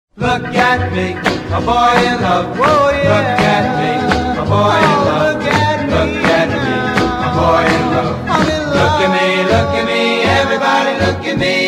Look at me, a boy in love. Whoa, yeah. Look at me, a boy in love. Look at me, Look at me, a boy in love. I'm in love. Look at me, everybody look at me.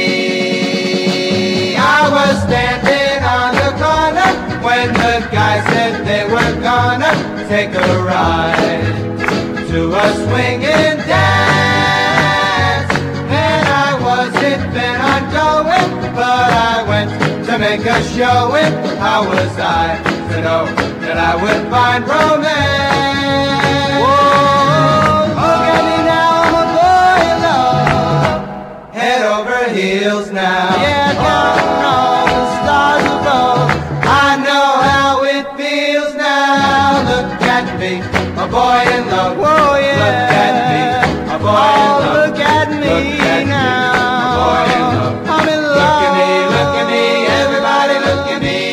I was standing on the corner when the guy said they were gonna take a ride to a swinging dance. And I wasn't bent on going, but I went to make a showing. How was I to know that I would find romance? Whoa, look at me now, I'm a boy in love. Head over heels now. Yeah, counting all the stars above. I know how it feels now. Look at me, a boy in love. Whoa, yeah. Look at me, a boy in Oh, love. look at me Look at me, a boy in now. love. I'm in love. Look at me, everybody look at me.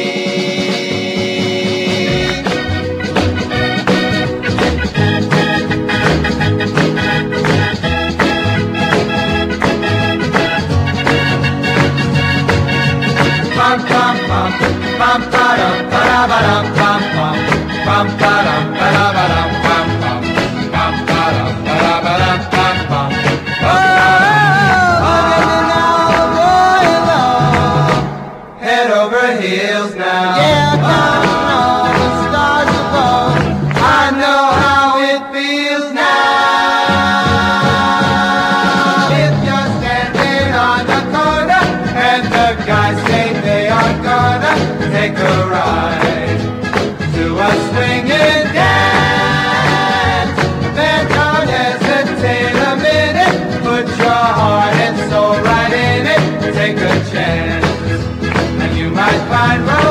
Bum bum bum, bum ba dum ba da ba dum bum bum, bum ba dum ba da ba dum bum bum, bum ba dum ba da ba dum bum bum. Look at me now, a boy in love. Head over heels now. Yeah, counting all the stars above. I know how it feels now. If you're standing on the corner and the guys say they are gonna take a ride to a swinging dance, then don't hesitate a minute. Put your heart and soul right in it. Take a chance, and you might find romance.